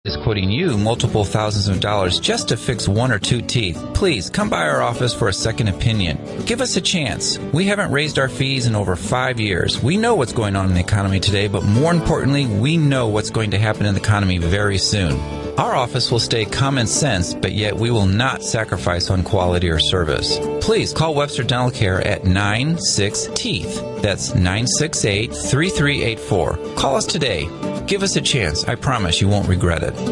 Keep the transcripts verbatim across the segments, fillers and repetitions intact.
is quoting you multiple thousands of dollars just to fix one or two teeth. Please come by our office for a second opinion. Give us a chance. We haven't raised our fees in over five years. We know what's going on in the economy today, but more importantly, we know what's going to happen in the economy very soon. Our office will stay common sense, but yet we will not sacrifice on quality or service. Please call Webster Dental Care at nine six teeth. That's nine six eight, three three eight four. Call us today. Give us a chance. I promise you won't regret it.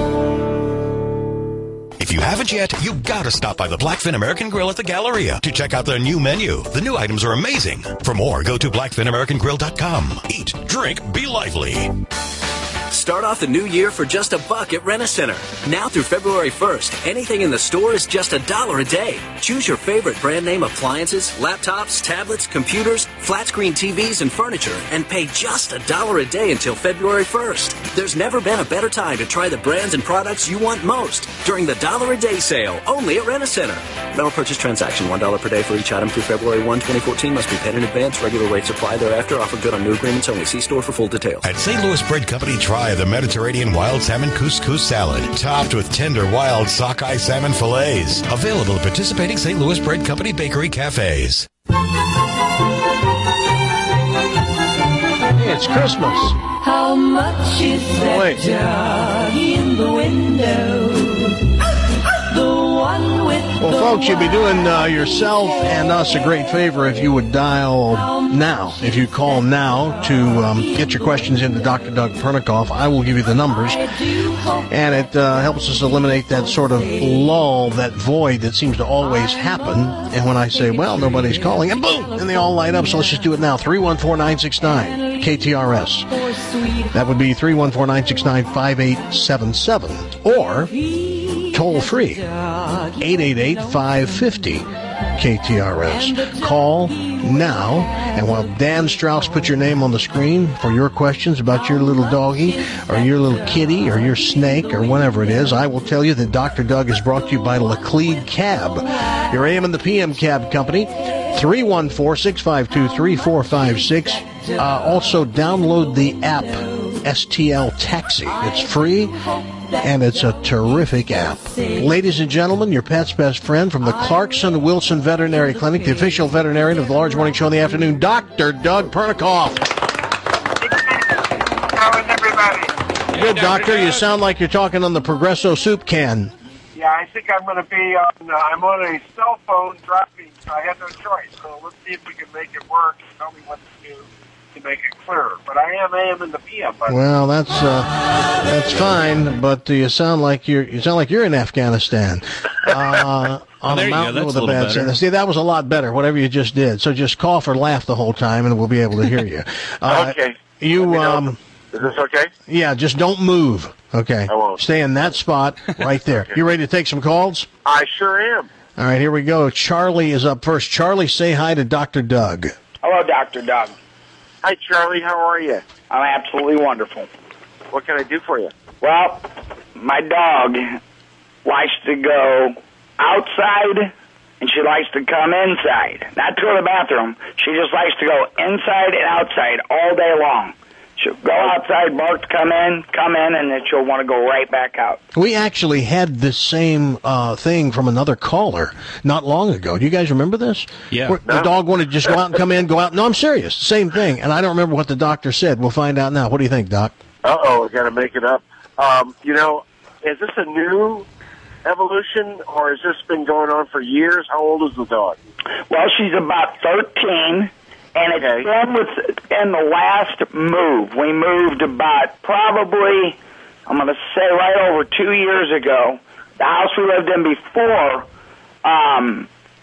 If you haven't yet, you've got to stop by the Blackfin American Grill at the Galleria to check out their new menu. The new items are amazing. For more, go to blackfin american grill dot com. Eat, drink, be lively. Start off the new year for just a buck at Rent-A-Center. Now through February first, anything in the store is just a dollar a day. Choose your favorite brand name appliances, laptops, tablets, computers, flat screen T Vs, and furniture, and pay just a dollar a day until February first. There's never been a better time to try the brands and products you want most during the dollar a day sale, only at Rent-A-Center. Rental purchase transaction, one dollar per day for each item through February first, twenty fourteen. Must be paid in advance. Regular rates apply thereafter. Offer good on new agreements only. See store for full details. At Saint Louis Bread Company, try the Mediterranean wild salmon couscous salad, topped with tender wild sockeye salmon fillets. Available at participating Saint Louis Bread Company bakery cafes. Hey, it's Christmas. How much is that Wait. dog in the window? The one with Well, the folks, you'd be doing uh, yourself and us a great favor if you would dial now. If you call now to um, get your questions into Doctor Doug Pernikoff, I will give you the numbers. And it uh, helps us eliminate that sort of lull, that void that seems to always happen. And when I say, well, nobody's calling, and boom, and they all light up. So let's just do it now. three one four, nine six nine, K T R S. That would be three one four, nine six nine, five eight seven seven. Or toll free, eight eight eight, five five zero, K T R S. Call now, and while Dan Strauss puts your name on the screen for your questions about your little doggy or your little kitty or your snake or whatever it is, I will tell you that Doctor Doug is brought to you by Laclede Cab, your A M and the P M cab company. Three one four, six five two, three four five six. Uh, also, download the app S T L Taxi. It's free, and it's a terrific app. Ladies and gentlemen, your pet's best friend from the Clarkson Wilson Veterinary Clinic, the official veterinarian of the Large Morning Show in the afternoon, Doctor Doug Pernikoff. How is everybody? Good, Doctor. You sound like you're talking on the Progresso soup can. Yeah, I think I'm going to be on, uh, I'm on a cell phone driving, so I have no choice. So let's see if we can make it work. Tell me what to do to make it clearer. But I am A M in the P M. But Well, that's uh, that's fine, but uh, you sound like you're you sound like you're in Afghanistan uh, on there a you go. mountain That's with a a little bad better. signal. See, that was a lot better. Whatever you just did. So just cough or laugh the whole time, and we'll be able to hear you. Uh, okay. You Let me know. um, Is this okay? yeah, just don't move. Okay, I won't. Stay in that spot right there. Okay. You ready to take some calls? I sure am. All right, here we go. Charlie is up first. Charlie, say hi to Doctor Doug. Hello, Doctor Doug. Hi, Charlie. How are you? I'm absolutely wonderful. What can I do for you? Well, my dog likes to go outside, and she likes to come inside. Not to go to the bathroom. She just likes to go inside and outside all day long. She'll go outside, bark, come in, come in, and then she'll want to go right back out. We actually had the same uh, thing from another caller not long ago. Do you guys remember this? Yeah. Where the dog wanted to just go out and come in, go out. No, I'm serious. Same thing. And I don't remember what the doctor said. We'll find out now. What do you think, Doc? Uh-oh, I got to make it up. Um, you know, is this a new evolution, or has this been going on for years? How old is the dog? Well, she's about thirteen, and it's Okay. been within the last move. We moved about probably, I'm going to say right over two years ago. The house we lived in before, um,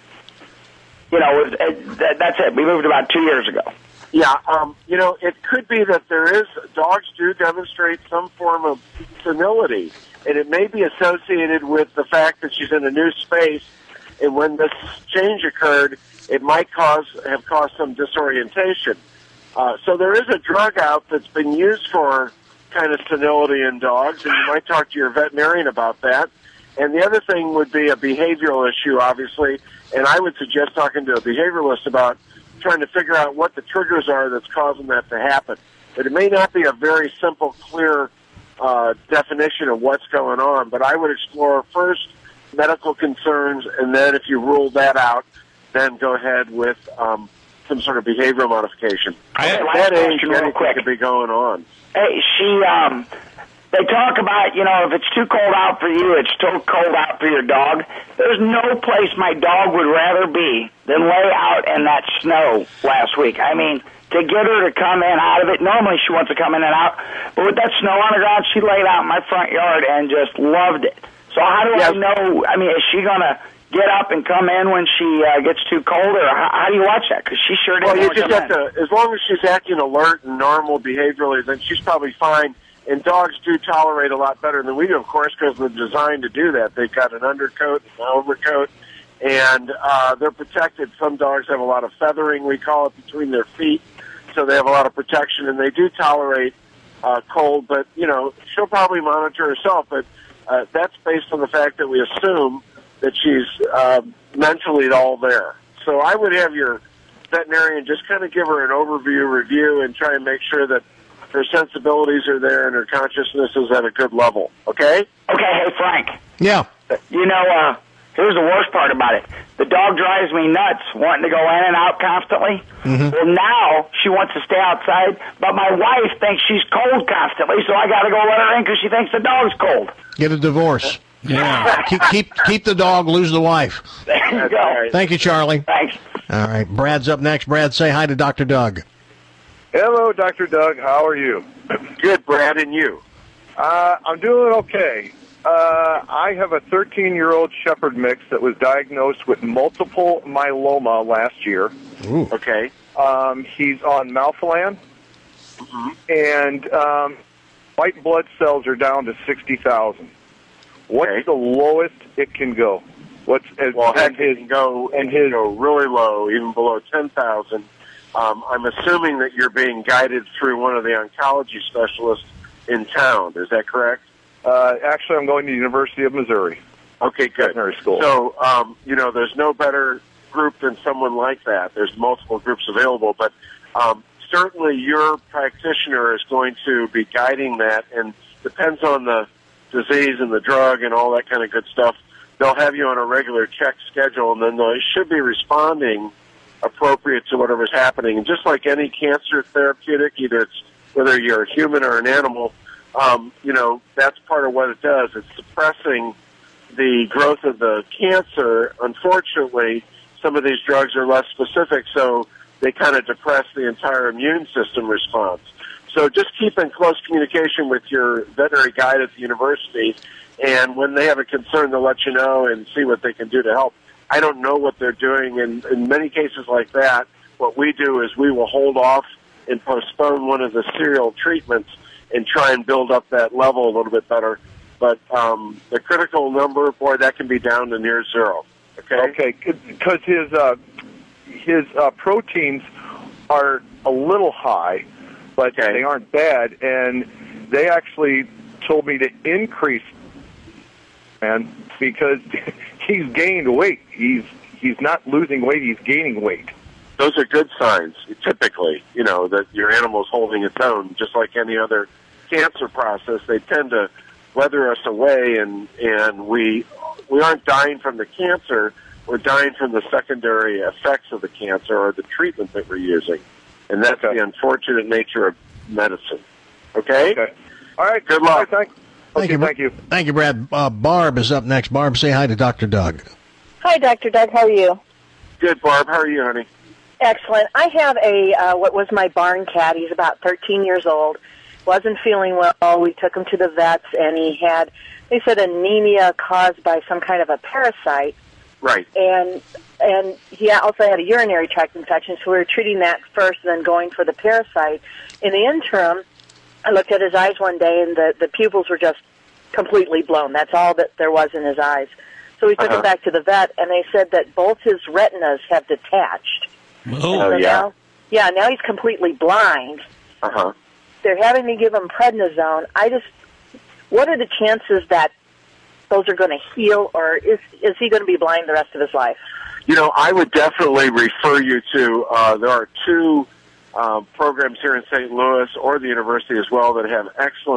you know, it, it, that, that's it. We moved about two years ago. Yeah, um, you know, it could be that there is, dogs do demonstrate some form of senility, and it may be associated with the fact that she's in a new space, and when this change occurred, it might cause have caused some disorientation. Uh, so there is a drug out that's been used for kind of senility in dogs, and you might talk to your veterinarian about that. And the other thing would be a behavioral issue, obviously, and I would suggest talking to a behavioralist about trying to figure out what the triggers are that's causing that to happen. But it may not be a very simple, clear uh, definition of what's going on. But I would explore first medical concerns, and then if you rule that out, then go ahead with um, some sort of behavioral modification. I At have that last age, question real anything quick. could be going on. Hey, she, um, they talk about, you know, if it's too cold out for you, it's too cold out for your dog. There's no place my dog would rather be than lay out in that snow last week. I mean, to get her to come in out of it, normally she wants to come in and out, but with that snow on the ground, she laid out in my front yard and just loved it. So how do Yes. I know, I mean, is she going to get up and come in when she uh, gets too cold, or how, how do you watch that? Because she sure didn't Well, you want to just come have in. to, as long as she's acting alert and normal behaviorally, then she's probably fine. And dogs do tolerate a lot better than we do, of course, because they're designed to do that. They've got an undercoat, an overcoat, and uh, they're protected. Some dogs have a lot of feathering, we call it, between their feet, so they have a lot of protection, and they do tolerate uh, cold. But, you know, she'll probably monitor herself, but uh, that's based on the fact that we assume that she's uh, mentally all there. So I would have your veterinarian just kind of give her an overview review and try and make sure that her sensibilities are there and her consciousness is at a good level. Okay? Okay, hey, Frank. Yeah. You know, uh, here's the worst part about it. The dog drives me nuts, wanting to go in and out constantly. Mm-hmm. Well, now she wants to stay outside, but my wife thinks she's cold constantly, so I got to go let her in because she thinks the dog's cold. Get a divorce. Yeah. keep keep keep the dog, lose the wife. There you That's go. right. Thank you, Charlie. Thanks. All right, Brad's up next. Brad, say hi to Doctor Doug. Hello, Doctor Doug. How are you? Good, Brad, and you? Uh, I'm doing okay. Uh, I have a thirteen-year-old Shepherd mix that was diagnosed with multiple myeloma last year. Ooh. Okay. Um, he's on Malphilan, Mm-hmm. and um, white blood cells are down to sixty thousand. What's Okay. the lowest it can go? What's as, Well, and heck, his it can go, and it can his go really low, even below ten thousand. Um, I'm assuming that you're being guided through one of the oncology specialists in town. Is that correct? uh, actually, I'm going to the University of Missouri Okay, good. Veterinary School. So, um, you know, there's no better group than someone like that. There's multiple groups available, but um, certainly your practitioner is going to be guiding that, and depends on the disease and the drug and all that kind of good stuff. They'll have you on a regular check schedule, and then they should be responding appropriate to whatever's happening. And just like any cancer therapeutic, either it's whether you're a human or an animal, um, you know, that's part of what it does. It's suppressing the growth of the cancer. Unfortunately, some of these drugs are less specific, so they kind of depress the entire immune system response. So just keep in close communication with your veterinary guide at the university, and when they have a concern, they'll let you know and see what they can do to help. I don't know what they're doing, and in many cases like that, what we do is we will hold off and postpone one of the serial treatments and try and build up that level a little bit better. But um, the critical number, boy, that can be down to near zero. Okay? Okay, because his uh, his uh, proteins are a little high, but Okay. they aren't bad, and they actually told me to increase, and because he's gained weight, he's he's not losing weight, he's gaining weight. Those are good signs, typically, you know, that your animal's holding its own. Just like any other cancer process, they tend to weather us away, and, and we we aren't dying from the cancer, we're dying from the secondary effects of the cancer or the treatment that we're using. And that's Okay. the unfortunate nature of medicine. Okay? Okay. All right. Good luck. All right, thank, Thank okay, you. Thank you. Thank you, Brad. Uh, Barb is up next. Barb, say hi to Doctor Doug. Hi, Doctor Doug. How are you? Good, Barb. How are you, honey? Excellent. I have a uh, what was my barn cat. He's about thirteen years old. Wasn't feeling well. We took him to the vets, and he had, they said, anemia caused by some kind of a parasite. Right. And and he also had a urinary tract infection, so we were treating that first and then going for the parasite. In the interim, I looked at his eyes one day, and the, the pupils were just completely blown. That's all that there was in his eyes. So we took Uh-huh. him back to the vet, and they said that both his retinas have detached. Oh, So yeah. Now, yeah, now he's completely blind. Uh-huh. They're having me give him prednisone. I just, what are the chances that those are going to heal, or is is he going to be blind the rest of his life? You know, I would definitely refer you to, uh, there are two uh, programs here in Saint Louis or the university as well that have excellent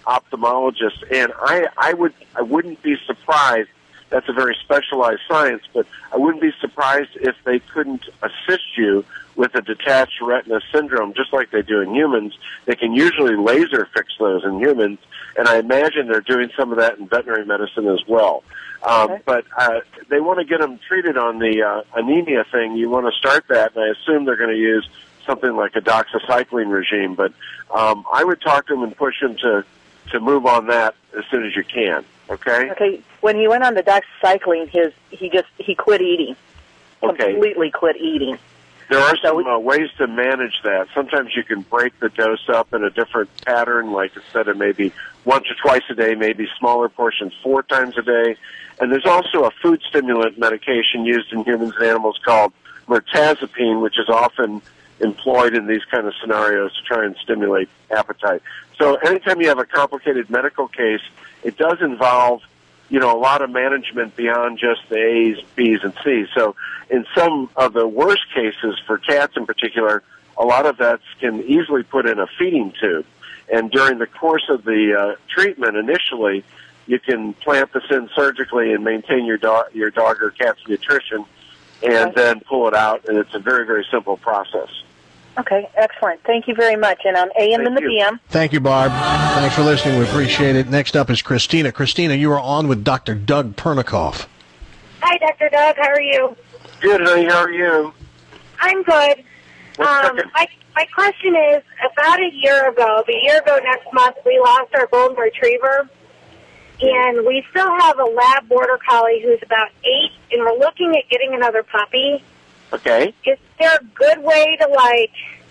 ophthalmologist, and I, I would, I wouldn't be surprised. That's a very specialized science, but I wouldn't be surprised if they couldn't assist you with a detached retina syndrome, just like they do in humans. They can usually laser fix those in humans, and I imagine they're doing some of that in veterinary medicine as well. Um, Okay. But uh, they want to get them treated on the uh, anemia thing. You want to start that, and I assume they're going to use something like a doxycycline regime. But um, I would talk to them and push them to, to move on that as soon as you can. Okay? Okay. When he went on the doxycycline, his he just he quit eating. Okay. Completely quit eating. There are some uh, ways to manage that. Sometimes you can break the dose up in a different pattern, like instead of maybe once or twice a day, maybe smaller portions four times a day. And there's also a food stimulant medication used in humans and animals called mirtazapine, which is often employed in these kind of scenarios to try and stimulate appetite. So anytime you have a complicated medical case, it does involve, you know, a lot of management beyond just the A's, B's, and C's. So in some of the worst cases, for cats in particular, a lot of vets can easily put in a feeding tube. And during the course of the uh, treatment initially, you can plant this in surgically and maintain your dog, your dog or cat's nutrition, and then pull it out. And it's a very, very simple process. Okay, excellent. Thank you very much. And on A M and the P M. Thank you, Barb. Thanks for listening. We appreciate it. Next up is Christina. Christina, you are on with Doctor Doug Pernikoff. Hi, Doctor Doug. How are you? Good, honey. How are you? I'm good. One Um, second. my, my question is, about a year ago, the year ago next month, we lost our golden retriever, and we still have a lab border collie who's about eight, and we're looking at getting another puppy. Okay. Is there a good way to, like,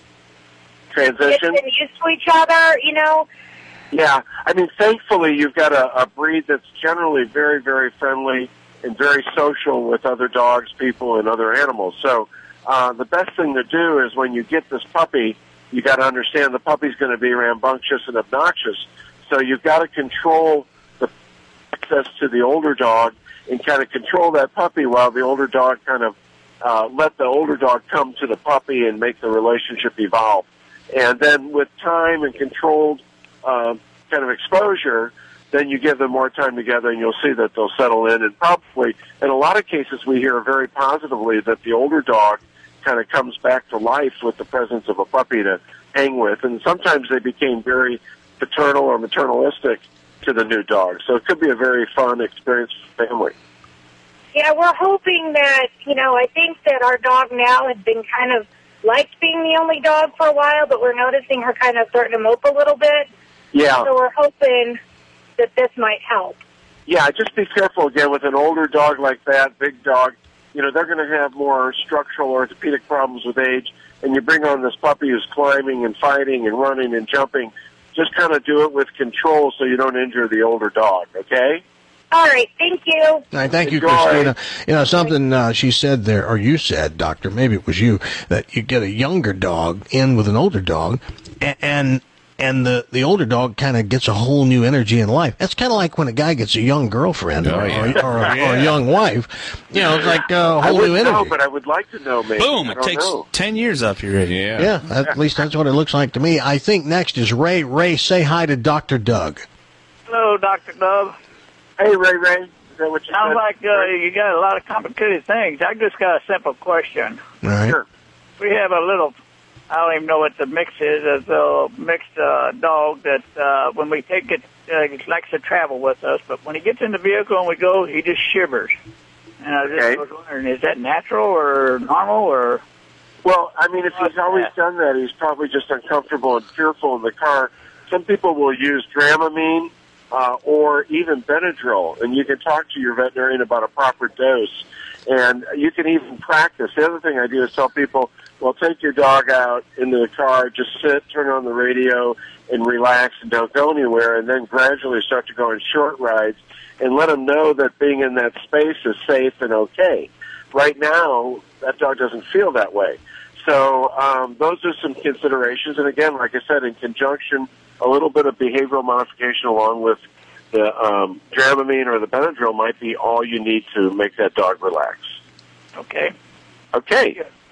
get Transition? them used to each other, you know? Yeah. I mean, thankfully, you've got a, a breed that's generally very, very friendly and very social with other dogs, people, and other animals. So uh, the best thing to do is when you get this puppy, you got to understand the puppy's going to be rambunctious and obnoxious. So you've got to control the access to the older dog and kind of control that puppy while the older dog kind of uh, let the older dog come to the puppy and make the relationship evolve. And then with time and controlled uh, kind of exposure, then you give them more time together and you'll see that they'll settle in. And probably, in a lot of cases, we hear very positively that the older dog kind of comes back to life with the presence of a puppy to hang with. And sometimes they became very paternal or maternalistic to the new dog. So it could be a very fun experience for the family. Yeah, we're hoping that, you know, I think that our dog now has been kind of liked being the only dog for a while, but we're noticing her kind of starting to mope a little bit. Yeah. So we're hoping that this might help. Yeah, just be careful again with an older dog like that, big dog. You know, they're going to have more structural orthopedic problems with age. And you bring on this puppy who's climbing and fighting and running and jumping. Just kind of do it with control so you don't injure the older dog, okay? All right, thank you. All right, thank you, Enjoy. Christina. You know, something uh, she said there, or you said, Doctor, maybe it was you, that you get a younger dog in with an older dog, and and, and the, the older dog kind of gets a whole new energy in life. That's kind of like when a guy gets a young girlfriend Oh, or, yeah. or, or, a, Yeah. or a young wife. You know, it's like a I whole wouldn't new energy. know, but I would like to know, maybe. Boom! I It don't takes know. ten years up here. Yeah. Yeah, at least that's what it looks like to me. I think next is Ray. Ray, say hi to Doctor Doug. Hello, Doctor Dove. Hey, Ray Ray. Is that what you Sounds said? like uh, you got a lot of complicated things. I just got a simple question. All right. Sure. We have a little, I don't even know what the mix is, it's a mixed uh, dog that uh, when we take it, uh, he likes to travel with us, but when he gets in the vehicle and we go, he just shivers. And I just Okay. was wondering, is that natural or normal or? Well, I mean, if he's always done that, he's probably just uncomfortable and fearful in the car. Some people will use Dramamine uh, or even Benadryl, and you can talk to your veterinarian about a proper dose. And you can even practice. The other thing I do is tell people, well, take your dog out into the car, just sit, turn on the radio, and relax and don't go anywhere, and then gradually start to go on short rides and let them know that being in that space is safe and okay. Right now, that dog doesn't feel that way. So um, those are some considerations. And again, like I said, in conjunction, a little bit of behavioral modification along with the um, Dramamine or the Benadryl might be all you need to make that dog relax. Okay. Okay.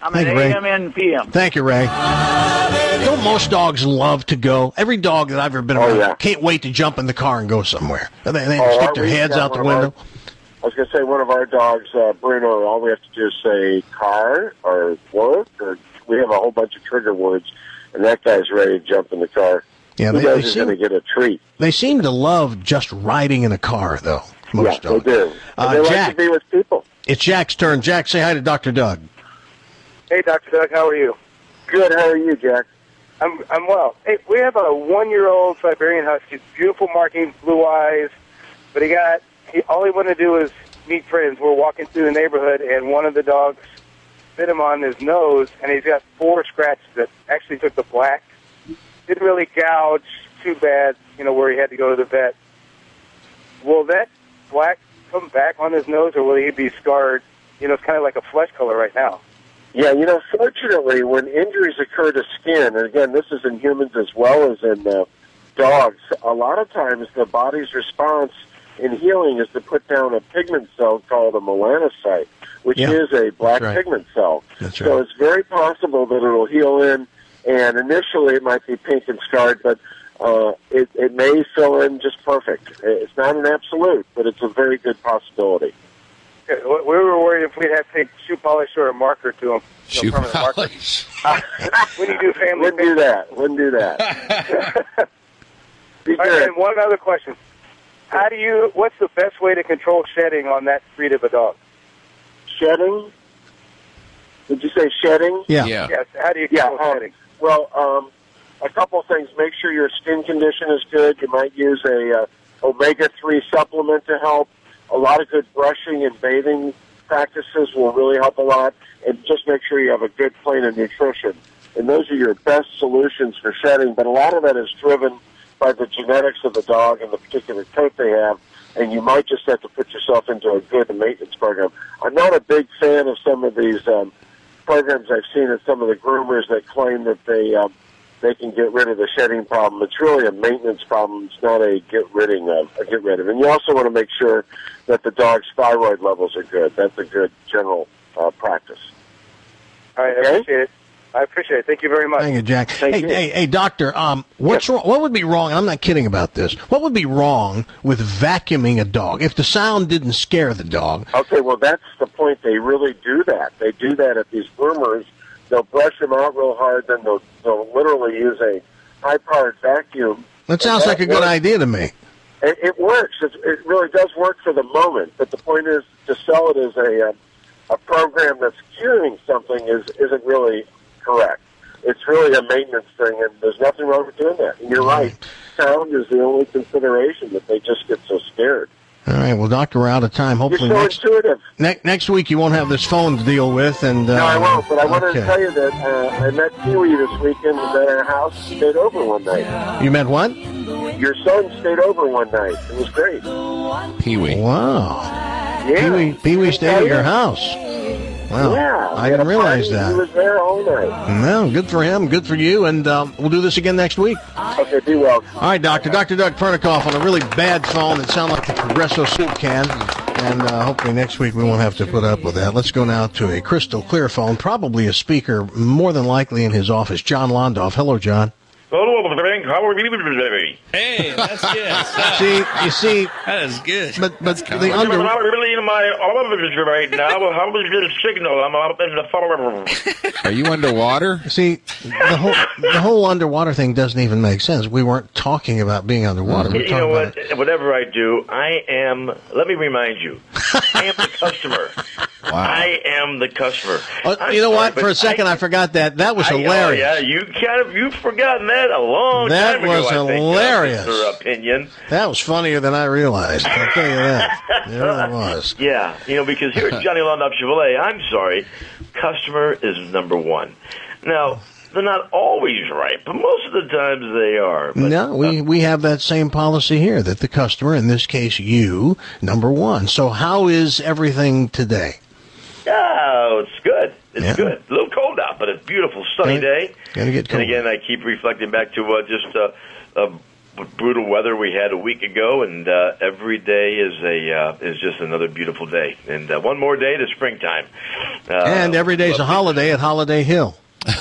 I'm Thank an you, Ray. A M and P M. Thank you, Ray. Don't most dogs love to go? Every dog that I've ever been around Oh, yeah. can't wait to jump in the car and go somewhere. They, they Oh, stick their we heads got out the one of window. our- I was going to say, one of our dogs, uh, Bruno, all we have to do is say car or work, or we have a whole bunch of trigger words, and that guy's ready to jump in the car. Yeah, he they- knows they he's seem- going to get a treat. They seem to love just riding in a car, though. Most yeah, dogs. they do. And Uh, they like Jack. to be with people. It's Jack's turn. Jack, say hi to Doctor Doug. Hey, Doctor Doug, how are you? Good. How are you, Jack? I'm I'm well. Hey, we have a one-year-old Siberian Husky, beautiful markings, blue eyes, but he got he all he wanted to do was meet friends. We're walking through the neighborhood, and one of the dogs bit him on his nose, and he's got four scratches that actually took the black. Didn't really gouge too bad, you know, where he had to go to the vet. Will that black come back on his nose, or will he be scarred? You know, it's kind of like a flesh color right now. Yeah, you know, fortunately, when injuries occur to skin, and again, this is in humans as well as in uh, dogs, a lot of times the body's response in healing is to put down a pigment cell called a melanocyte, which Yeah, is a black that's right. pigment cell. That's So right. it's very possible that it'll heal in, and initially it might be pink and scarred, but uh, it, it may fill in just perfect. It's not an absolute, but it's a very good possibility. Okay, We we were worried if we'd have to take shoe polish or a marker to him. Shoe polish. When you do family Wouldn't do that. Wouldn't do that. Be All right, good. and one other question. How do you, what's the best way to control shedding on that breed of a dog? Shedding? Did you say shedding? Yeah. Yeah. Yes, how do you Yeah, control um, shedding? well, um, a couple of things. Make sure your skin condition is good. You might use a uh, omega three supplement to help. A lot of good brushing and bathing practices will really help a lot. And just make sure you have a good plane of nutrition. And those are your best solutions for shedding. But a lot of that is driven by the genetics of the dog and the particular coat they have. And you might just have to put yourself into a good maintenance program. I'm not a big fan of some of these um, programs I've seen at some of the groomers that claim that they um, they can get rid of the shedding problem. It's really a maintenance problem. It's not a get rid of. A get rid of. And you also want to make sure that the dog's thyroid levels are good. That's a good general uh, practice. All right, I Okay. appreciate it. I appreciate it. Thank you very much. Thank you, Jack. Thank hey, you. hey, hey, doctor. Um, what's wrong? What would be wrong? And I'm not kidding about this. What would be wrong with vacuuming a dog if the sound didn't scare the dog? Okay, well, that's the point. They really do that. They do that at these groomers. They'll brush them out real hard, then they'll, they'll literally use a high-powered vacuum. That sounds And like a good works. idea to me. It, it works. It, it really does work for the moment. But the point is, to sell it as a uh, a program that's curing something is isn't really correct. It's really a maintenance thing, and there's nothing wrong with doing that. And you're right. Sound is the only consideration that they just get so scared. All right. Well, doctor, we're out of time. Hopefully You're so next intuitive. ne- next week you won't have this phone to deal with. And uh, No, I won't. But I wanted okay. to tell you that uh, I met Pee-wee this weekend at our house. He stayed over one night. You meant what? Your son stayed over one night. It was great. Pee-wee. Wow. Yeah. Pee-wee, Pee-wee stayed at your house. Wow. Yeah. I we had didn't a realize party. that. He was there all night. No, good for him. Good for you. And um, we'll do this again next week. Okay, be well. All right, Doctor. Doctor Doug Pernikoff on a really bad phone that sounded like the Progresso soup can. And uh, hopefully next week we won't have to put up with that. Let's go now to a crystal clear phone, probably a speaker, more than likely in his office. John Londoff. Hello, John. Hello, Frank. How are you? Hey, that's good. See, you see, That is good. but but the I'm under really in my office right now. How is your signal? I'm up in the forest. Are you underwater? see the whole the whole underwater thing doesn't even make sense. We weren't talking about being underwater. We were You talking know about what? Whatever I do, I am. Let me remind you, I am the customer. Wow. I am the customer. Oh, I'm you know sorry, what? but For a second, I, forgot that. That was I- hilarious. Oh, yeah, you kind of you've forgotten that a long That time ago. was I think, hilarious. uh, Mister Opinion. That was funnier than I realized. I'll tell you that. It really was. Yeah, you know, because here at Johnny Londop Chevrolet, I'm sorry, customer is number one. Now, they're not always right, but most of the times they are. But, No, we, we have that same policy here, that the customer, in this case you, number one. So how is everything today? Oh, it's good. It's Yeah. good. A little cold out, but it's a beautiful sunny Gotta- day. gotta get And cold. again, I keep reflecting back to uh, just uh, uh, brutal weather we had a week ago, and uh, every day is a uh, is just another beautiful day. And uh, one more day to springtime. Uh, and every day's a holiday at Holiday Hill.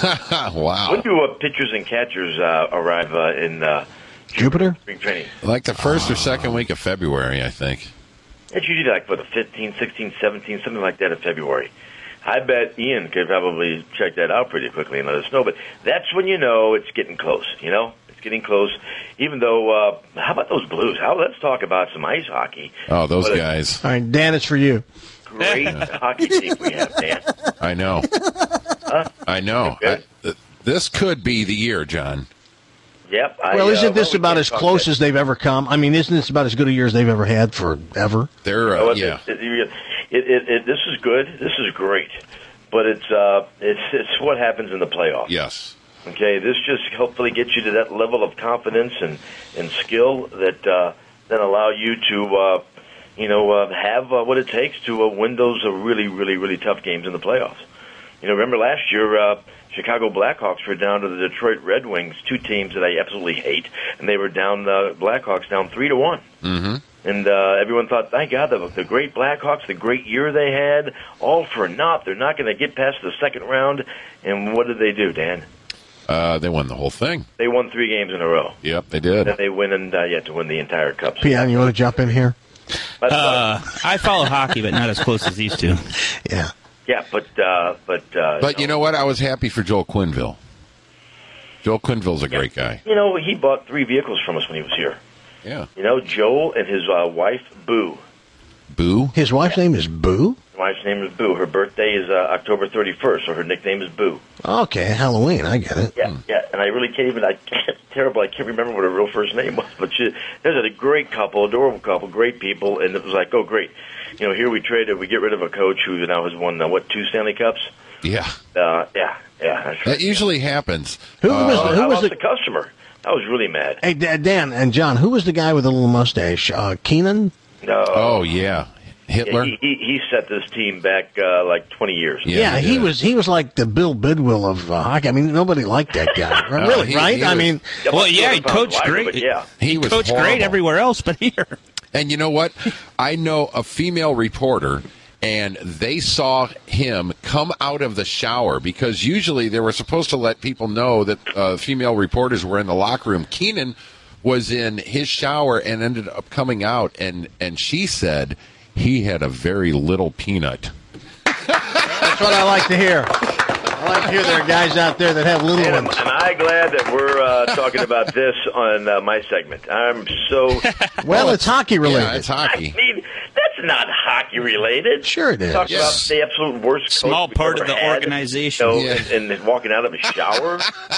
Wow. When do uh, pitchers and catchers uh, arrive uh, in uh, Jupiter? Spring training? Like the first or second week of February, I think. It's usually like, what, the fifteenth, sixteenth, seventeenth, something like that in February. I bet Ian could probably check that out pretty quickly and let us know. But that's when you know it's getting close, you know? It's getting close. Even though, uh, how about those Blues? How, let's talk about some ice hockey. Oh, those What a guys. All right, Dan, it's for you. Great hockey team we have, Dan. I know. Huh? I know. I, th- this could be the year, John. Yep. I, Well, isn't uh, this well, we about can't as talk close that. as they've ever come? I mean, isn't this about as good a year as they've ever had forever? They're, You know uh, what? yeah. It, it, it, it, it, this is good. This is great. But it's uh, it's it's what happens in the playoffs. Yes. Okay, this just hopefully gets you to that level of confidence and, and skill that uh, then allow you to, uh, you know, uh, have uh, what it takes to uh, win those uh, really, really, really tough games in the playoffs. You know, remember last year, uh, Chicago Blackhawks were down to the Detroit Red Wings, two teams that I absolutely hate, and they were down, uh, Blackhawks down three to one. Mm-hmm. And uh, everyone thought, thank God, the, the great Blackhawks, the great year they had, all for naught. They're not going to get past the second round. And what did they do, Dan? Uh, they won the whole thing. They won three games in a row. Yep, they did. Then they win and uh, yet to win the entire cup. Pian, you want to jump in here? But, Uh, I follow hockey, but not as close as these two. Yeah. yeah, but uh, but uh, But you know what? I was happy for Joel Quenneville. Joel Quenneville's a great guy. you know, he bought three vehicles from us when he was here. Yeah. You know, Joel and his uh, wife, Boo. Boo? His wife's name is Boo? His wife's name is Boo. Her birthday is uh, October thirty-first, so her nickname is Boo. Okay, Halloween, I get it. Yeah, yeah, and I really can't even, I can't, terrible, I can't remember what her real first name was, but she, there's a great couple, adorable couple, great people, and it was like, oh, great. You know, here we traded, we get rid of a coach who now has won, uh, what, two Stanley Cups? Yeah. Uh, yeah, yeah. That's right. That usually happens. Who Uh, was the, who I was lost the the customer. I was really mad. Hey, Da- Dan and John, who was the guy with the little mustache? Uh, Keenan? No. Oh, yeah. Hitler? He, he, he set this team back uh, like twenty years. Yeah, he was he was like the Bill Bidwell of uh, hockey. I mean, nobody liked that guy. No, really, he- right? he I was- mean, Well, yeah, he coached Lighter, great. but yeah. He was coached horrible. great everywhere else, but here. And you know what? I know a female reporter, and they saw him come out of the shower because usually they were supposed to let people know that uh, female reporters were in the locker room. Keenan was in his shower and ended up coming out, and, and she said he had a very little peanut. that's what I like to hear. I like to hear there are guys out there that have little And ones. am I glad that we're uh, talking about this on uh, my segment? I'm so. Well, it's hockey related. Yeah, it's I hockey. mean, that's not hockey related. Sure it is. Talk Yes. about the absolute worst coach Small we've part ever of the had, organization. You know, Yeah. and, and walking out of a shower.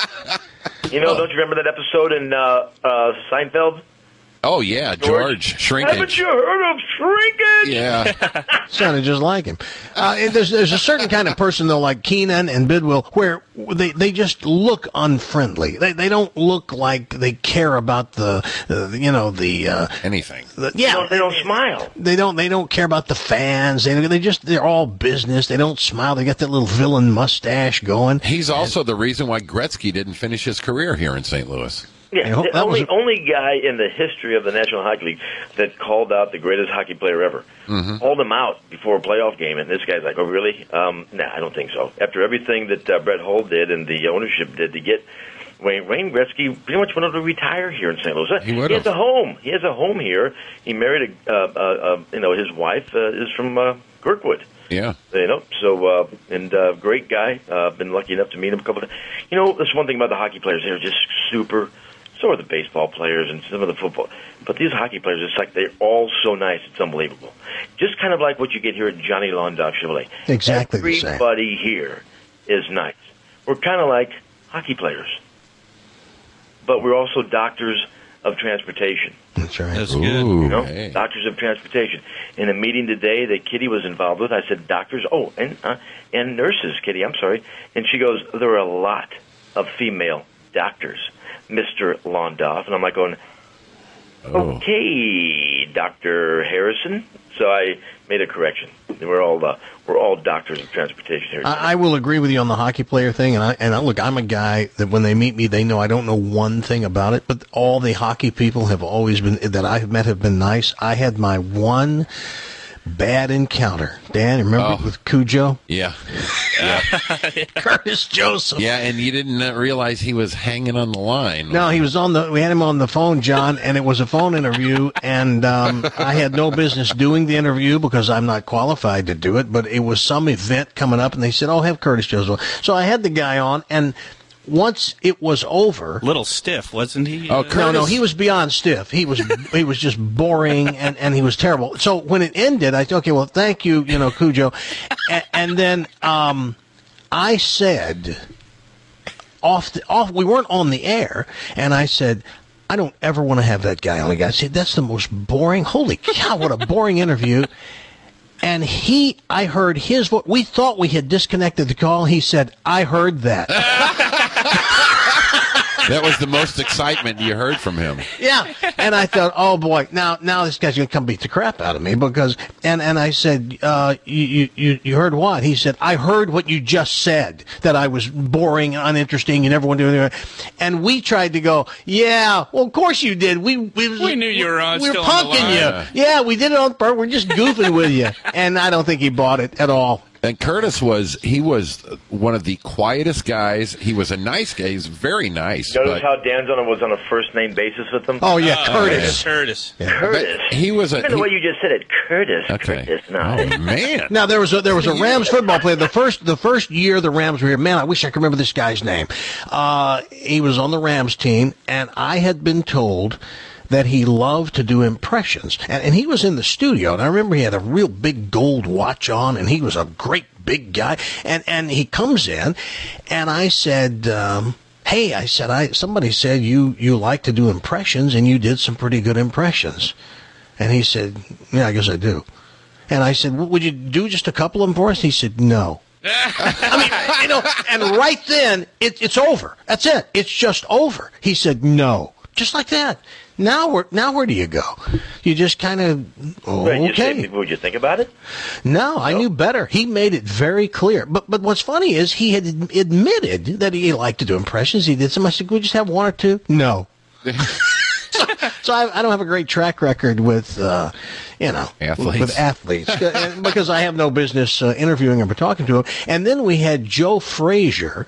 You know, don't you remember that episode in uh, uh, Seinfeld? Oh, yeah, George. Shrinkage. Haven't you heard of shrinkage? Yeah. Sounded just like him. Uh, and there's there's a certain kind of person though, like Keenan and Bidwell, where they, they just look unfriendly. They they don't look like they care about the uh, you know the uh, Anything. the, yeah They don't, they don't smile. they don't they don't care about the fans. They they just they're all business. They don't smile. They got that little villain mustache going. He's also the reason why Gretzky didn't finish his career here in Saint Louis. Yeah, I hope the that was only a- only guy in the history of the National Hockey League that called out the greatest hockey player ever. Mhm. Called him out before a playoff game, and this guy's like, "Oh, really? Um, nah, I don't think so." After everything that uh, Brett Hull did and the ownership did to get Wayne, Wayne Gretzky, pretty much went on to retire here in Saint Louis. He would has have. a home. He has a home here. He married a, uh, uh, uh, you know, his wife uh, is from uh, Kirkwood. Yeah. You know, so, uh, and uh, great guy. Uh, been lucky enough to meet him a couple of times. You know, that's one thing about the hockey players. They're just super, so are the baseball players and some of the football. But these hockey players, it's like they're all so nice. It's unbelievable. Just kind of like what you get here at Johnny Lawn Dog Chevrolet. Exactly the same. Everybody here is nice. We're kind of like hockey players. But we're also doctors of transportation. That's right. That's Ooh, good. You know, hey. doctors of transportation. In a meeting today that Kitty was involved with, I said, doctors, oh, and uh, and nurses, Kitty, I'm sorry. And she goes, there are a lot of female doctors, Mister Londoff. And I'm like going, Oh. okay, Doctor Harrison. So I made a correction. we're all uh, we're all doctors of transportation here. I, I will agree with you on the hockey player thing, and I and I, look, I'm a guy that when they meet me, they know I don't know one thing about it, but all the hockey people have always been that I have met have been nice. I had my one bad encounter, Dan. Remember Oh. with Cujo? Yeah. yeah. Curtis Joseph. Yeah, and you didn't uh, realize he was hanging on the line. No, he was on the. We had him on the phone, John, and it was a phone interview, and um, I had no business doing the interview because I'm not qualified to do it. But it was some event coming up, and they said, "Oh, have Curtis Joseph." So I had the guy on, and once it was over, Little stiff, wasn't he? Oh, no, no, he was beyond stiff. He was he was just boring, and, and he was terrible. So when it ended, I said, okay, well, thank you, you know, Cujo. And, and then um, I said, off, the, off, we weren't on the air, and I said, I don't ever want to have that guy on again. I said, that's the most boring, holy cow, what a boring interview. And he, I heard his voice. We thought we had disconnected the call. He said, I heard that. That was the most excitement you heard from him. Yeah, and I thought, oh boy, now now this guy's gonna come beat the crap out of me because, and and I said, uh, you you you heard what? He said, I heard what you just said, that I was boring, uninteresting, you never want to do anything. And we tried to go, yeah, well of course you did. We we, We knew you were on- We were still on the punking line. you. Yeah, we did it on purpose. We're just goofing with you, and I don't think he bought it at all. And Curtis was, he was one of the quietest guys. He was a nice guy. He's very nice. Notice but how Dan Zona was on a first name basis with them. Oh yeah, Uh, Curtis. Curtis. Curtis. But he was a- Even the he- way you just said it, Curtis. Okay. Curtis. No. Oh, man. Now there was a there was a Rams football player. The first the first year the Rams were here. Man, I wish I could remember this guy's name. Uh, he was on the Rams team, and I had been told that he loved to do impressions, and, and he was in the studio. And I remember he had a real big gold watch on, and he was a great big guy. And and he comes in, and I said. Um, Hey, I said, I somebody said you, you like to do impressions, and you did some pretty good impressions. And he said, yeah, I guess I do. And I said, well, would you do just a couple of them for us? He said, no. I mean, you know, and right then, it, it's over. That's it. It's just over. He said, no. Just like that. Now where, now where do you go? You just kind of, oh, Right, you okay. say, would you think about it? No, I knew better. He made it very clear. But but what's funny is he had admitted that he liked to do impressions. He did some. I said, could we just have one or two? No. so so I, I don't have a great track record with, uh, you know, Athletes. with athletes uh, because I have no business uh, interviewing them or talking to them. And then we had Joe Frazier,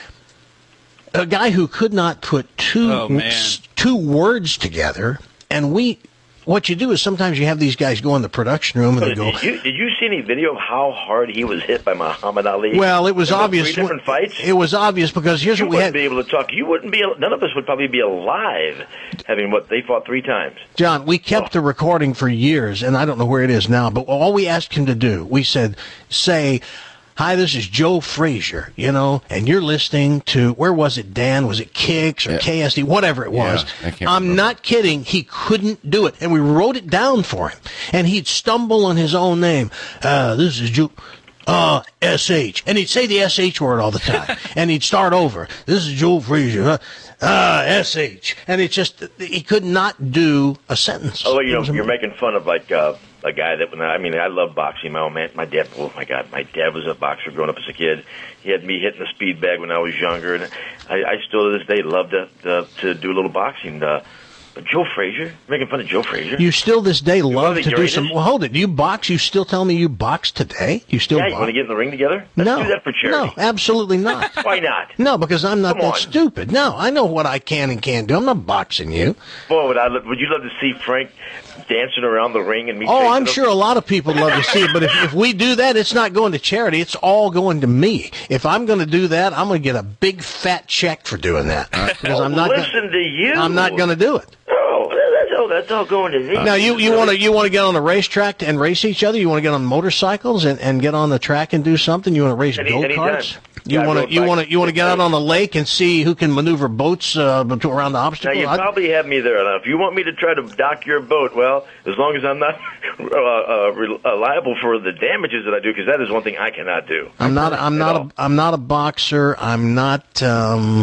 a guy who could not put two Oh, man. two words together, and we. What you do is sometimes you have these guys go in the production room and they go. Did you, did you see any video of how hard he was hit by Muhammad Ali? Well, it was In the obvious. Three different fights. It was obvious because here's You what we wouldn't had. be able to talk. You wouldn't be. None of us would probably be alive having what they fought three times. John, we kept the recording for years, and I don't know where it is now, but all we asked him to do, we said, say, hi, this is Joe Frazier, you know, and you're listening to, where was it, Dan? Was it Kicks or Yeah. K S D? Whatever it was. Yeah, I can't I'm remember. not kidding. He couldn't do it. And we wrote it down for him. And he'd stumble on his own name. Uh, this is Joe. Uh, S H. And he'd say the S H word all the time. And he'd start over. This is Joe Frazier. Uh, uh, S H. And it just, he could not do a sentence. Although you It know was you're amazing. making fun of like uh, a guy that when I, I mean I love boxing. My old man, my dad. Oh my God, my dad was a boxer growing up as a kid. He had me hitting the speed bag when I was younger, and I, I still to this day love to to, to do a little boxing. Uh, but Joe Frazier, making fun of Joe Frazier. You still this day love the to do greatest? some. Well, hold it. Do you box? You still tell me you box today? You still yeah, you box? want to get in the ring together? Let's no, do that for charity. no, absolutely not. Why not? No, because I'm not Come that on. stupid. No, I know what I can and can't do. I'm not boxing you. Boy, would I? lo- Would you love to see Frank dancing around the ring and me? Oh, chasing I'm him? sure a lot of people love to see it, but if, if we do that, it's not going to charity. It's all going to me. If I'm going to do that, I'm going to get a big fat check for doing that. Because I'm not. Listen gonna, to you. I'm not going to do it. Oh, that's all. That's all going to me. Now you you want to you want to get on a racetrack and race each other? You want to get on motorcycles and, and get on the track and do something? You want to race Any- go anytime. karts? You Yeah, I want rode to you want to bikes. you want to get out on the lake and see who can maneuver boats uh, bet- around the Now, obstacle? you I- probably have me there. Now, if you want me to try to dock your boat, well, as long as I'm not uh, uh, re- uh, liable for the damages that I do, because that is one thing I cannot do. I'm not I'm not a I'm not a boxer. I'm not um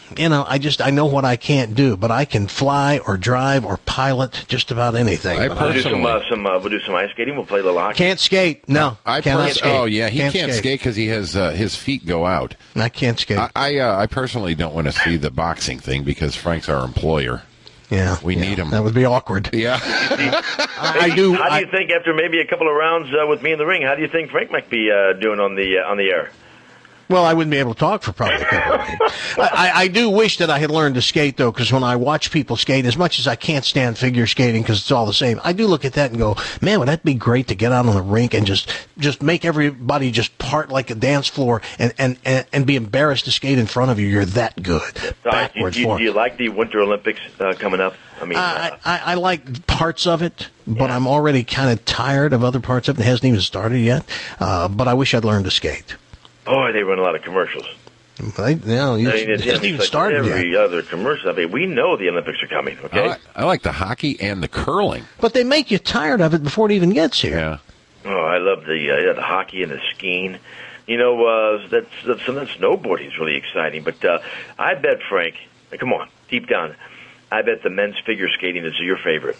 you know, I just I know what I can't do, but I can fly or drive or pilot just about anything. I But We'll do some, uh, some uh, we'll do some ice skating. We'll play a little hockey. can't skate. No, I cannot pers- skate. Oh yeah, he can't, Can't skate skate. because he has uh, his feet go out. I can't skate. I I, uh, I personally don't want to see the boxing thing because Frank's our employer. Yeah, we yeah, need him. That would be awkward. Yeah, I, I do. How do I, you think after maybe a couple of rounds uh, with me in the ring? How do you think Frank might be uh, doing on the uh, on the air? Well, I wouldn't be able to talk for probably a couple of minutes. I, I do wish that I had learned to skate, though, because when I watch people skate, as much as I can't stand figure skating because it's all the same, I do look at that and go, man, would that be great to get out on the rink and just just make everybody just part like a dance floor and, and, and, and be embarrassed to skate in front of you. You're that good. So, do, Backwards do, for do you like the Winter Olympics uh, coming up? I mean, uh, I, I, I like parts of it, but I'm already kind of tired of other parts of it. It hasn't even started yet, uh, but I wish I'd learned to skate. boy, they run a lot of commercials. I, no, you, I mean, it it's, hasn't it's even like started yet. every other commercial. I mean, we know the Olympics are coming, okay? I like, I like the hockey and the curling. But they make you tired of it before it even gets here. Yeah. Oh, I love the uh, yeah, the hockey and the skiing. You know, uh, that's, that's some of that snowboarding is really exciting. But uh, I bet, Frank, come on, deep down, I bet the men's figure skating is your favorite.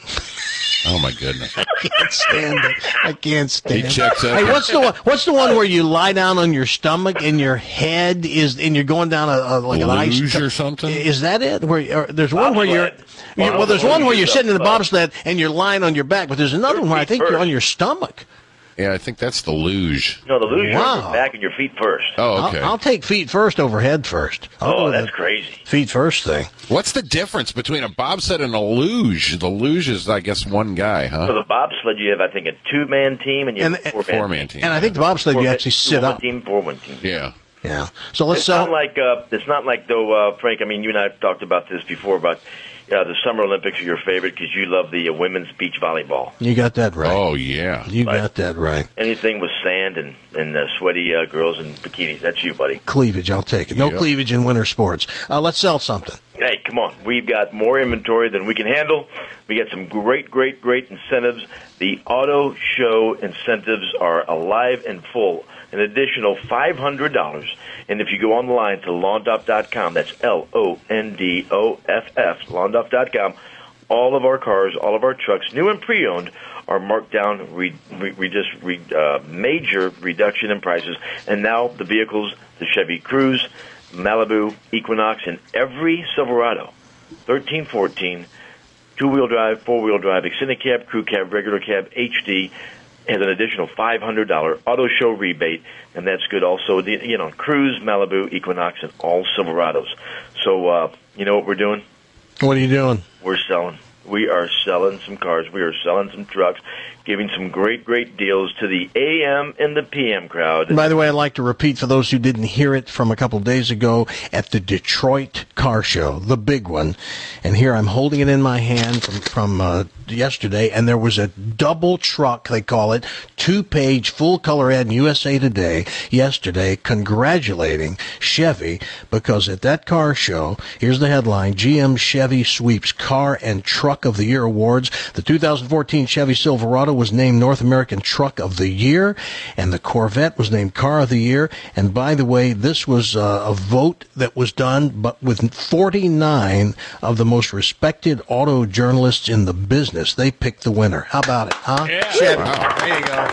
Oh my goodness! I can't stand it. I can't stand He it. checks out. Hey, what's the one? What's the one where you lie down on your stomach and your head is and you're going down a, a like an ice Luge or something? Is that it? Where or, there's one where you're, you're well, there's one where you're sitting in the bobsled and you're lying on your back, but there's another one where I think you're on your stomach. Yeah, I think that's the luge. No, the luge Wow. is your back and your feet first. Oh, okay. I'll, I'll take feet first over head first. I'll go Oh, with that's the crazy. Feet first thing. What's the difference between a bobsled and a luge? The luge is, I guess, one guy, huh? For the bobsled, you have, I think, a two-man team and you have And- a four-man, Four-man team. And I think the bobsled you Four-man- actually sit two-woman up. team, four-one team. Yeah. Yeah. So let's It's sell. not like uh, it's not like though, uh, Frank. I mean, you and I have talked about this before about uh, the Summer Olympics are your favorite because you love the uh, women's beach volleyball. You got that right. Oh, yeah. You got that right. Anything with sand and and uh, sweaty uh, girls in bikinis, that's you, buddy. Cleavage, I'll take it. No Yep. cleavage in winter sports. Uh, let's sell something. Hey, come on. We've got more inventory than we can handle. We got some great, great, great incentives. The auto show incentives are alive and full. An additional five hundred dollars. And if you go online to Londoff dot com, that's L O N D O F F, Londoff dot com, all of our cars, all of our trucks, new and pre-owned, are marked down, re, re, re, just re, uh, major reduction in prices. And now the vehicles, the Chevy Cruze, Malibu, Equinox, and every Silverado, thirteen, fourteen, two-wheel drive, four-wheel drive, extended cab, crew cab, regular cab, H D, has an additional five hundred dollars auto show rebate, and that's good also, the, you know, Cruze, Malibu, Equinox, and all Silverados. So, uh, you know what we're doing? What are you doing? We're selling. We are selling some cars. We are selling some trucks, giving some great, great deals to the A M and the P M crowd. By the way, I'd like to repeat for those who didn't hear it from a couple of days ago at the Detroit Car Show, the big one. And here I'm holding it in my hand from, from uh, yesterday, and there was a double truck, they call it, two-page full-color ad in U S A Today yesterday congratulating Chevy because at that car show, here's the headline, G M Chevy sweeps Car and Truck of the Year awards. The two thousand fourteen Chevy Silverado was named North American Truck of the Year, and the Corvette was named Car of the Year. And by the way, this was uh, a vote that was done, but with forty-nine of the most respected auto journalists in the business. They picked the winner. How about it, huh? Yeah. Chevy. Wow. There you go.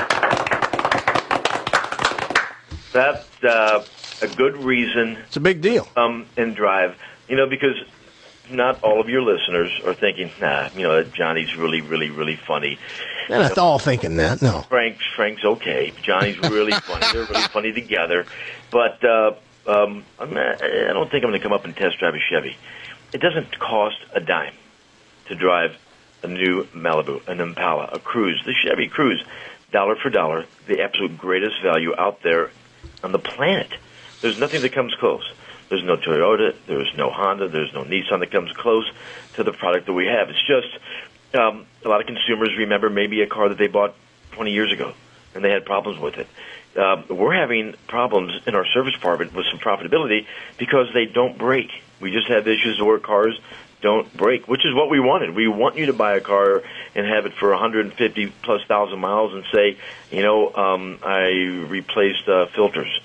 That's uh, a good reason It's a big deal. um, and drive. You know, because not all of your listeners are thinking, nah, you know, Johnny's really, really, really funny. They're not all thinking that, no. Frank's Frank's okay. Johnny's really funny. They're really funny together. But uh, um, I'm not, I don't think I'm going to come up and test drive a Chevy. It doesn't cost a dime to drive a new Malibu, an Impala, a Cruze, the Chevy Cruze, dollar for dollar, the absolute greatest value out there on the planet. There's nothing that comes close. There's no Toyota, there's no Honda, there's no Nissan that comes close to the product that we have. It's just um, a lot of consumers remember maybe a car that they bought twenty years ago, and they had problems with it. Uh, we're having problems in our service department with some profitability because they don't break. We just have issues where cars don't break, which is what we wanted. We want you to buy a car and have it for one hundred fifty plus thousand miles and say, you know, um, I replaced uh, filters.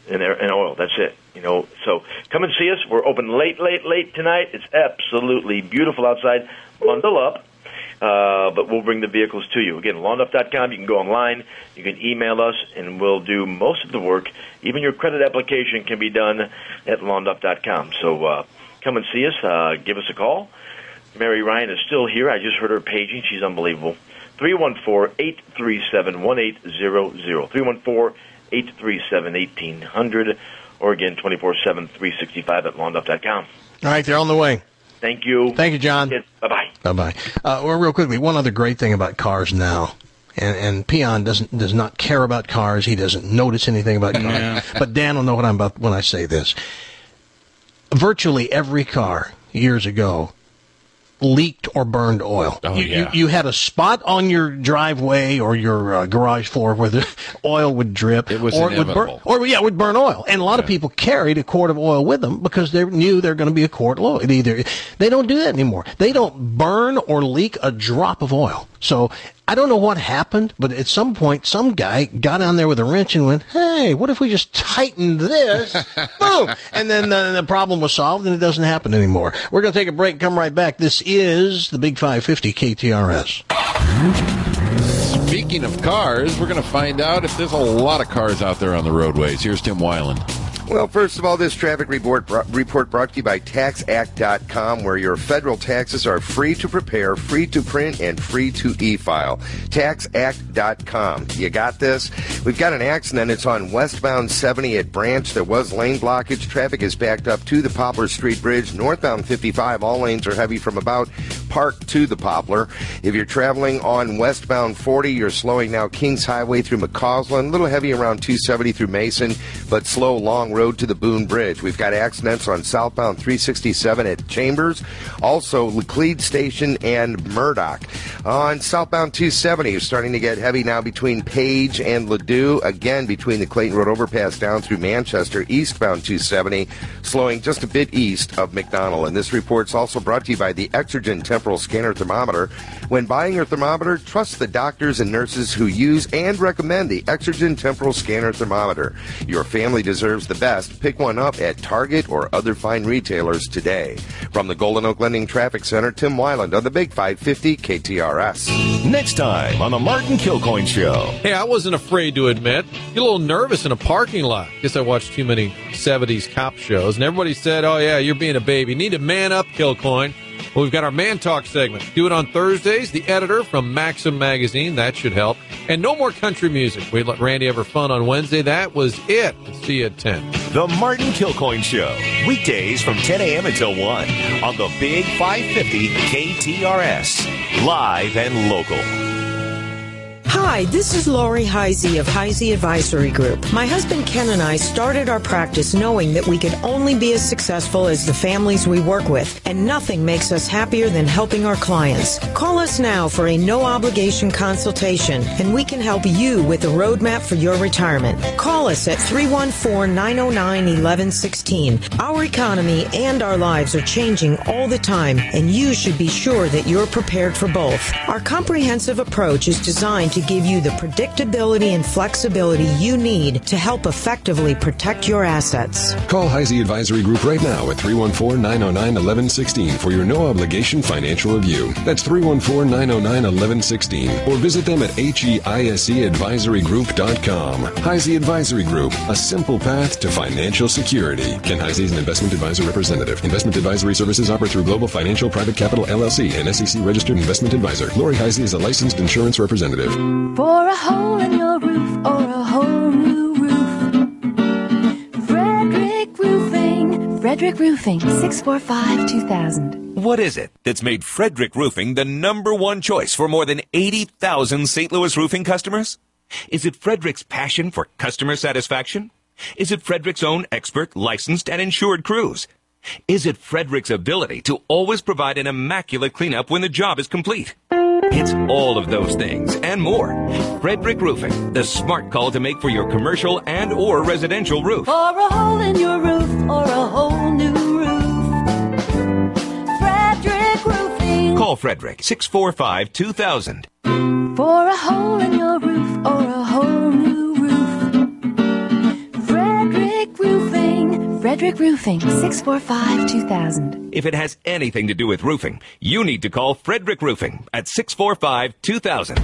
and, and oil. That's it. You know, so come and see us. We're open late, late, late tonight. It's absolutely beautiful outside. Bundle up. Uh, but we'll bring the vehicles to you. Again, lawn duff dot com. You can go online. You can email us, and we'll do most of the work. Even your credit application can be done at lawn duff dot com. So uh, come and see us. Uh, give us a call. Mary Ryan is still here. I just heard her paging. She's unbelievable. three one four, eight three seven, one eight zero zero. three one four, eight three seven, one eight zero zero. Or again, twenty-four seven, three sixty-five at lawn duff dot com. All right, they're on the way. Thank you. Thank you, John. Bye-bye. Bye-bye. Uh, well, real quickly, one other great thing about cars now, and, and Peon doesn't does not care about cars. He doesn't notice anything about cars. Yeah. But Dan will know what I'm about when I say this. Virtually every car years ago leaked or burned oil. Oh, you, yeah. you, you had a spot on your driveway or your uh, garage floor where the oil would drip. It was or it would inevitable. burn, or yeah, it would burn oil. And a lot of people carried a quart of oil with them because they knew they're going to be a quart low. It either they don't do that anymore. They don't burn or leak a drop of oil. So I don't know what happened, but at some point, some guy got on there with a wrench and went, "Hey, what if we just tightened this?" Boom! And then uh, the problem was solved, and it doesn't happen anymore. We're going to take a break and come right back. This is the Big five fifty K T R S. Speaking of cars, we're going to find out if there's a lot of cars out there on the roadways. Here's Tim Weiland. Well, first of all, this traffic report, report brought to you by tax act dot com, where your federal taxes are free to prepare, free to print, and free to e-file. tax act dot com. You got this? We've got an accident. It's on westbound seventy at Branch. There was lane blockage. Traffic is backed up to the Poplar Street Bridge. Northbound fifty-five, all lanes are heavy from about Park to the Poplar. If you're traveling on westbound forty, you're slowing now Kings Highway through McCausland. A little heavy around two seventy through Mason, but slow Long Road to the Boone Bridge. We've got accidents on southbound three sixty-seven at Chambers, also Laclede Station and Murdoch. On southbound two seventy, you're starting to get heavy now between Page and Ladue, again between the Clayton Road overpass down through Manchester, eastbound two seventy, slowing just a bit east of McDonald. And this report's also brought to you by the Exergen Temporal Scanner Thermometer. When buying your thermometer, trust the doctors and nurses who use and recommend the Exergen Temporal Scanner Thermometer. Your family deserves the best. Pick one up at Target or other fine retailers today. From the Golden Oak Lending Traffic Center, Tim Weiland on the Big five fifty K T R S. Next time on the Martin Kilcoyne Show. Hey, I wasn't afraid to admit. Get a little nervous in a parking lot. Guess I watched too many seventies cop shows, and everybody said, "Oh yeah, you're being a baby. Need to man up, Kilcoyne." Well, we've got our Man Talk segment. Do it on Thursdays. The editor from Maxim Magazine. That should help. And no more country music. We let Randy have her fun on Wednesday. That was it. See you at ten. The Martin Kilcoyne Show. Weekdays from ten a.m. until one on the Big five fifty K T R S. Live and local. Hi, this is Lori Heisey of Heisey Advisory Group. My husband Ken and I started our practice knowing that we could only be as successful as the families we work with, and nothing makes us happier than helping our clients. Call us now for a no-obligation consultation, and we can help you with a roadmap for your retirement. Call us at three one four, nine oh nine, one one one six. Our economy and our lives are changing all the time, and you should be sure that you're prepared for both. Our comprehensive approach is designed to give you the predictability and flexibility you need to help effectively protect your assets. Call Heisey Advisory Group right now at three one four, nine oh nine, one one one six for your no-obligation financial review. That's three one four, nine oh nine, one one one six. Or visit them at heise advisory group dot com. Heisey Advisory Group, a simple path to financial security. Ken Heisey is an investment advisor representative. Investment advisory services offered through Global Financial Private Capital, L L C, an S E C-registered investment advisor. Lori Heisey is a licensed insurance representative. For a hole in your roof or a whole new roof, Frederick Roofing. Frederick Roofing, six four five, two thousand. What is it that's made Frederick Roofing the number one choice for more than eighty thousand Saint Louis roofing customers? Is it Frederick's passion for customer satisfaction? Is it Frederick's own expert, licensed, and insured crews? Is it Frederick's ability to always provide an immaculate cleanup when the job is complete? It's all of those things and more. Frederick Roofing, the smart call to make for your commercial and or residential roof. For a hole in your roof or a whole new roof, Frederick Roofing. Call Frederick, six four five, two thousand. For a hole in your roof or a whole new roof, Frederick Frederick Roofing, six four five, two thousand. If it has anything to do with roofing, you need to call Frederick Roofing at six four five, two thousand.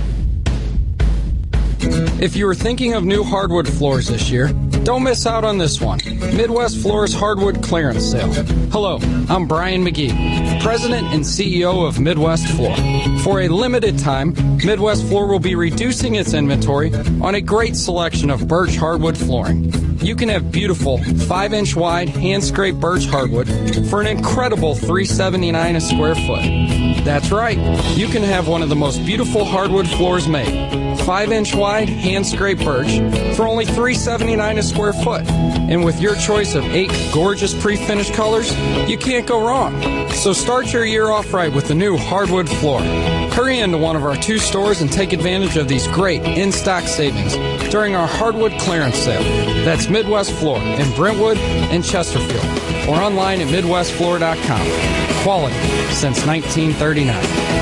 If you were thinking of new hardwood floors this year, don't miss out on this one. Midwest Floors Hardwood Clearance Sale. Hello, I'm Brian McGee, President and C E O of Midwest Floor. For a limited time, Midwest Floor will be reducing its inventory on a great selection of birch hardwood flooring. You can have beautiful five inch wide hand-scraped birch hardwood for an incredible three dollars and seventy-nine cents a square foot. That's right, you can have one of the most beautiful hardwood floors made. five inch wide hand-scraped birch for only three dollars and seventy-nine cents a square foot. And with your choice of eight gorgeous pre-finished colors, you can't go wrong. So start your year off right with the new hardwood floor. Hurry into one of our two stores and take advantage of these great in-stock savings during our hardwood clearance sale. That's Midwest Floor in Brentwood and Chesterfield, or online at midwest floor dot com. Quality since nineteen thirty-nine.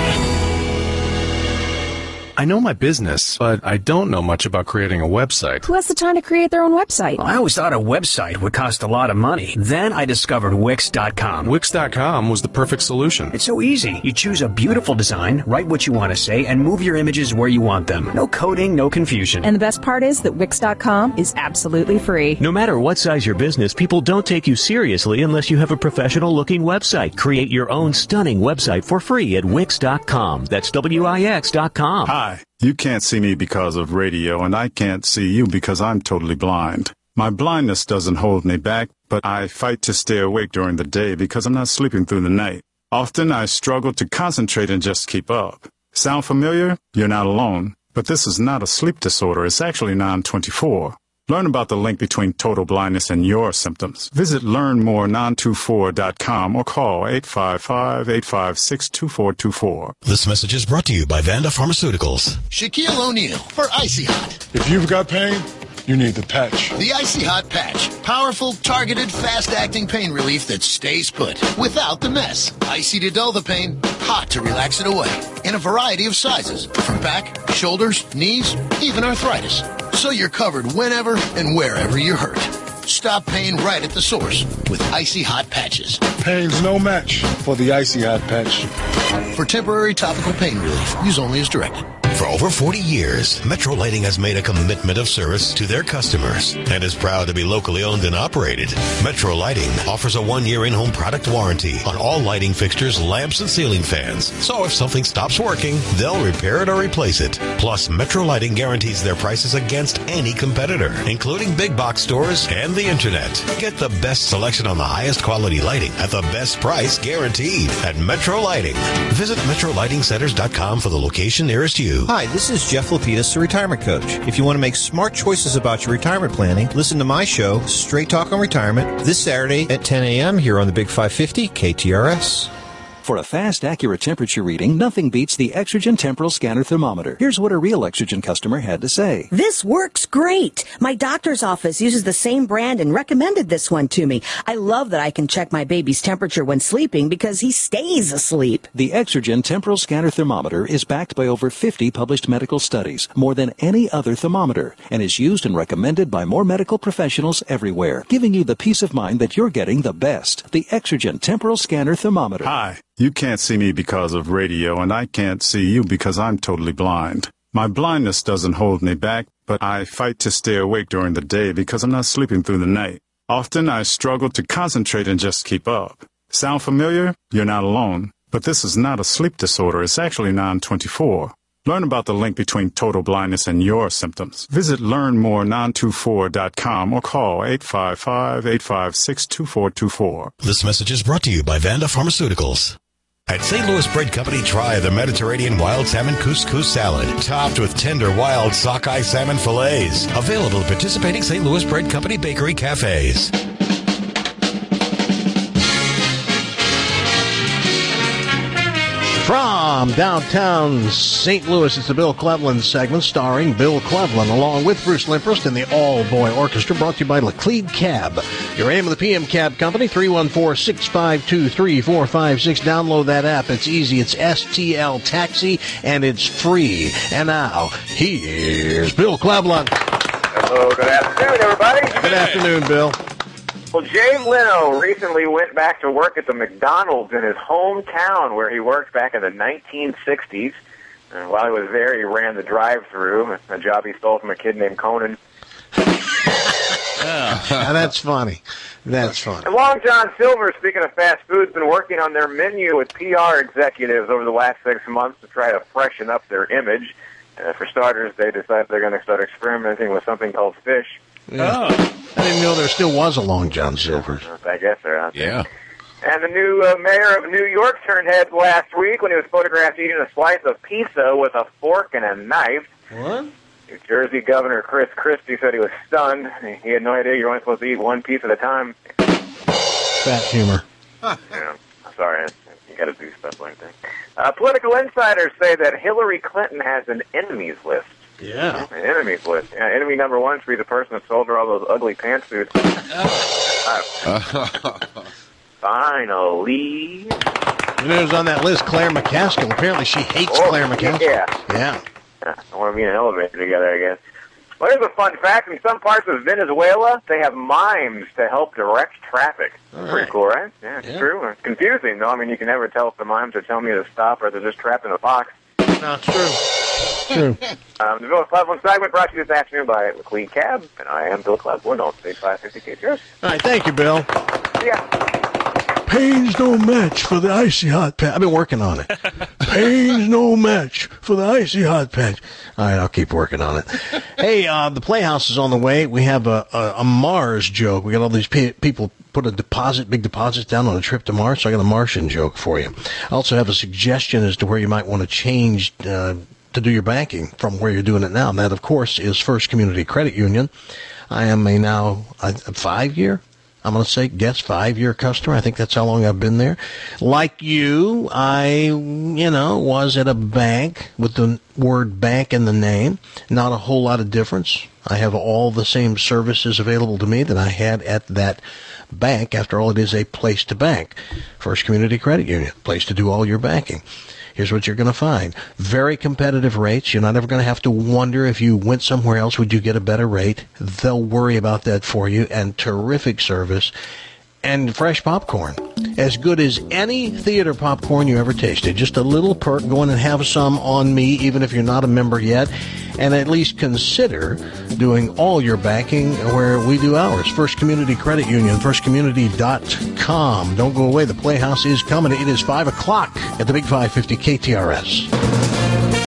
I know my business, but I don't know much about creating a website. Who has the time to create their own website? I always thought a website would cost a lot of money. Then I discovered Wix dot com. Wix dot com was the perfect solution. It's so easy. You choose a beautiful design, write what you want to say, and move your images where you want them. No coding, no confusion. And the best part is that Wix dot com is absolutely free. No matter what size your business, people don't take you seriously unless you have a professional-looking website. Create your own stunning website for free at Wix dot com. That's W I X dot com. Hi. You can't see me because of radio, and I can't see you because I'm totally blind. My blindness doesn't hold me back, but I fight to stay awake during the day because I'm not sleeping through the night. Often I struggle to concentrate and just keep up. Sound familiar? You're not alone. But this is not a sleep disorder. It's actually non twenty-four. Learn about the link between total blindness and your symptoms. Visit learn more non twenty-four dot com or call eight five five, eight five six, two four two four. This message is brought to you by Vanda Pharmaceuticals. Shaquille O'Neal for Icy Hot. If you've got pain, you need the patch. The Icy Hot Patch. Powerful, targeted, fast-acting pain relief that stays put without the mess. Icy to dull the pain, hot to relax it away. In a variety of sizes, from back, shoulders, knees, even arthritis. So you're covered whenever and wherever you're hurt. Stop pain right at the source with Icy Hot Patches. Pain's no match for the Icy Hot Patch. For temporary topical pain relief, use only as directed. For over forty years, Metro Lighting has made a commitment of service to their customers and is proud to be locally owned and operated. Metro Lighting offers a one-year in-home product warranty on all lighting fixtures, lamps, and ceiling fans. So if something stops working, they'll repair it or replace it. Plus, Metro Lighting guarantees their prices against any competitor, including big box stores and the internet. Get the best selection on the highest quality lighting at the best price guaranteed at Metro Lighting. Visit metro lighting centers dot com for the location nearest you. Hi, this is Jeff Lapidus, the Retirement Coach. If you want to make smart choices about your retirement planning, listen to my show, Straight Talk on Retirement, this Saturday at ten a.m. here on the Big five fifty K T R S. For a fast, accurate temperature reading, nothing beats the Exergen Temporal Scanner Thermometer. Here's what a real Exergen customer had to say. This works great. My doctor's office uses the same brand and recommended this one to me. I love that I can check my baby's temperature when sleeping because he stays asleep. The Exergen Temporal Scanner Thermometer is backed by over fifty published medical studies, more than any other thermometer, and is used and recommended by more medical professionals everywhere, giving you the peace of mind that you're getting the best. The Exergen Temporal Scanner Thermometer. Hi. You can't see me because of radio, and I can't see you because I'm totally blind. My blindness doesn't hold me back, but I fight to stay awake during the day because I'm not sleeping through the night. Often I struggle to concentrate and just keep up. Sound familiar? You're not alone. But this is not a sleep disorder. It's actually non twenty-four. Learn about the link between total blindness and your symptoms. Visit learn more non twenty-four dot com or call eight five five, eight five six, two four two four. This message is brought to you by Vanda Pharmaceuticals. At Saint Louis Bread Company, try the Mediterranean Wild Salmon Couscous Salad, topped with tender wild sockeye salmon fillets. Available at participating Saint Louis Bread Company bakery cafes. From downtown Saint Louis, it's the Bill Cleveland segment starring Bill Cleveland along with Bruce Limprest and the all-boy orchestra, brought to you by Laclede Cab. Your A M of the P M Cab Company, three one four, six five two, three four five six. Download that app. It's easy. It's S T L Taxi, and it's free. And now, here's Bill Cleveland. Hello, good afternoon, everybody. Good afternoon, Bill. Well, Jay Leno recently went back to work at the McDonald's in his hometown where he worked back in the nineteen sixties. And while he was there, he ran the drive-thru, a job he stole from a kid named Conan. Now, that's funny. That's funny. And Long John Silver, speaking of fast food, has been working on their menu with P R executives over the last six months to try to freshen up their image. Uh, for starters, they decided they're going to start experimenting with something called fish. Yeah. Oh. I didn't know there still was a Long John Silver's. I guess they're out there. Yeah. And the new uh, mayor of New York turned heads last week when he was photographed eating a slice of pizza with a fork and a knife. What? New Jersey Governor Chris Christie said he was stunned. He had no idea you're only supposed to eat one piece at a time. Fat humor. Yeah, sorry, you got to do stuff like that. Uh, political insiders say that Hillary Clinton has an enemies list. Yeah. An enemies list. Yeah, enemy number one should be the person that sold her all those ugly pantsuits. uh, finally. You know who's on that list? Claire McCaskill. Apparently she hates oh, Claire McCaskill. Yeah. Yeah. yeah. I want to be in an elevator together, I guess. Well, here's a fun fact. In some parts of Venezuela, they have mimes to help direct traffic. That's pretty cool, right? Yeah, it's Yeah. true. It's confusing, though. I mean, you can never tell if the mimes are telling you to stop or they're just trapped in a box. No, it's true. True. Um, the Bill Club One segment brought to you this afternoon by McLean Cab, and I am Bill Club One, State five fifty K T R S. All right, thank you, Bill. Yeah. Pain's no match for the Icy Hot Patch. I've been working on it. Pain's no match for the Icy Hot Patch. All right, I'll keep working on it. Hey, uh, the Playhouse is on the way. We have a, a, a Mars joke. We got all these pe- people put a deposit, big deposits down on a trip to Mars, so I got a Martian joke for you. I also have a suggestion as to where you might want to change uh, to do your banking from where you're doing it now. And that, of course, is First Community Credit Union. I am a now a, a five-year I'm going to say, guess, five-year customer. I think that's how long I've been there. Like you, I, you know, was at a bank with the word bank in the name. Not a whole lot of difference. I have all the same services available to me that I had at that bank. After all, it is a place to bank. First Community Credit Union, place to do all your banking. Here's what you're going to find. Very competitive rates. You're not ever going to have to wonder if you went somewhere else, would you get a better rate? They'll worry about that for you. And terrific service. And fresh popcorn. As good as any theater popcorn you ever tasted. Just a little perk. Go in and have some on me, even if you're not a member yet. And at least consider doing all your banking where we do ours. First Community Credit Union, first community dot com. Don't go away. The Playhouse is coming. It is five o'clock at the Big five fifty K T R S.